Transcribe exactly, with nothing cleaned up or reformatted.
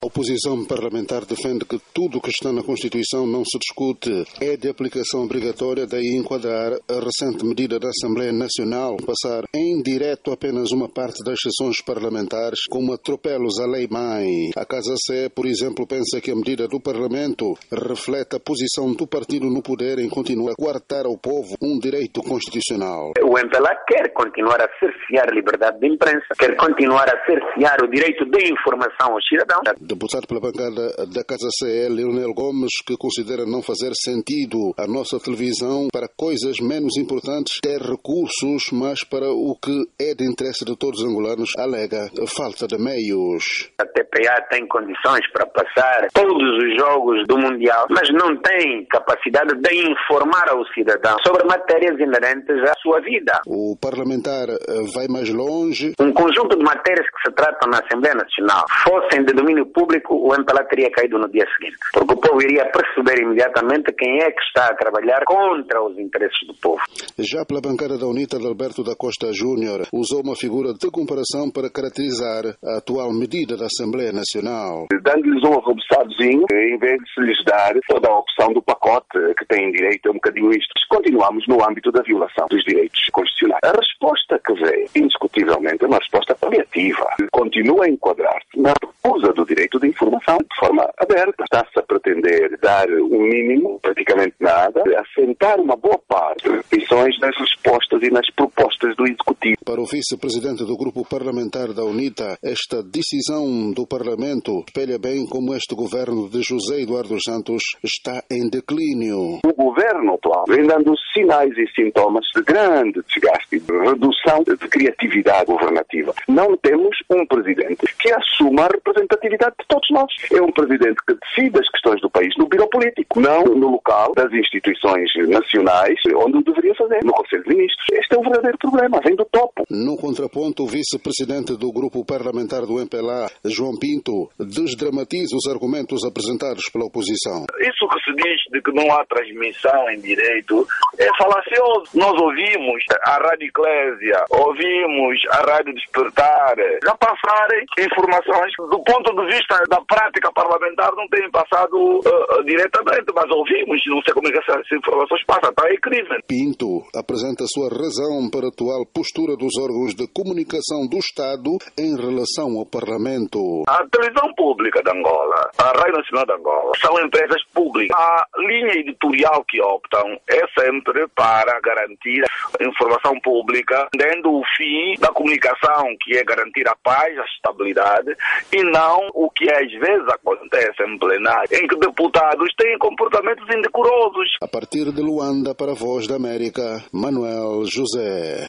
A oposição parlamentar defende que tudo o que está na Constituição não se discute, é de aplicação obrigatória, daí enquadrar a recente medida da Assembleia Nacional, passar em direto apenas uma parte das sessões parlamentares como atropelos à lei-mãe. A Casa C, por exemplo, pensa que a medida do Parlamento reflete a posição do partido no poder em continuar a coartar ao povo um direito constitucional. O M P L A quer continuar a cercear a liberdade de imprensa, quer continuar a cercear o direito de informação aos cidadãos. Deputado pela bancada da Casa C, Leonel Gomes, que considera não fazer sentido a nossa televisão para coisas menos importantes ter recursos, mas para o que é de interesse de todos os angolanos, alega falta de meios. A T P A tem condições para passar todos os jogos do Mundial, mas não tem capacidade de informar ao cidadão sobre matérias inerentes à sua vida. O parlamentar vai mais longe. Um conjunto de matérias que se tratam na Assembleia Nacional fossem de domínio público, o M P L A teria caído no dia seguinte, porque o povo iria perceber imediatamente quem é que está a trabalhar contra os interesses do povo. Já pela bancada da UNITA, Alberto da Costa Júnior usou uma figura de comparação para caracterizar a atual medida da Assembleia Nacional. Dando-lhes um arremessadozinho, em vez de se lhes dar toda a opção do pacote que têm direito, é um bocadinho isto. Continuamos no âmbito da violação dos direitos constitucionais. A resposta que vem, indiscutivelmente, é uma resposta paliativa. Continua a enquadrar-se na recusa do direito de informação de forma aberta. Está-se a pretender dar um mínimo, praticamente nada, assentar uma boa parte das restrições nas respostas e nas propostas do Executivo. Para o vice-presidente do grupo parlamentar da UNITA, esta decisão do Parlamento espelha bem como este governo de José Eduardo Santos está em declínio. O governo atual vem dando sinais e sintomas de grande desgaste, de redução de criatividade governativa. Não temos um presidente que assuma a representatividade de todos nós. É um presidente que decide as questões do país no biro político, não no local das instituições nacionais, onde o deveria fazer, no Conselho de Ministros. Este é o verdadeiro problema, vem do topo. No contraponto, o vice-presidente do grupo parlamentar do M P L A, João Pinto, desdramatiza os argumentos apresentados pela oposição. Isso que se diz de que não há transmissão em direito é falacioso. Nós ouvimos a Rádio Eclésia, ouvimos a Rádio Despertar, já passarem informações do ponto de vista da prática parlamentar não têm passado uh, diretamente, mas ouvimos, não sei como é que essas informações passam, está aí crime. Pinto apresenta a sua razão para a atual postura dos órgãos de comunicação do Estado em relação ao Parlamento. A televisão pública de Angola, a Rádio Nacional de Angola, são empresas públicas. A linha editorial que optam é sempre para garantir a informação pública, dando o fim da comunicação, que é garantir a paz, a estabilidade, e não o que às vezes acontece em plenário, em que deputados têm comportamentos indecorosos. A partir de Luanda, para a Voz da América, Manuel José.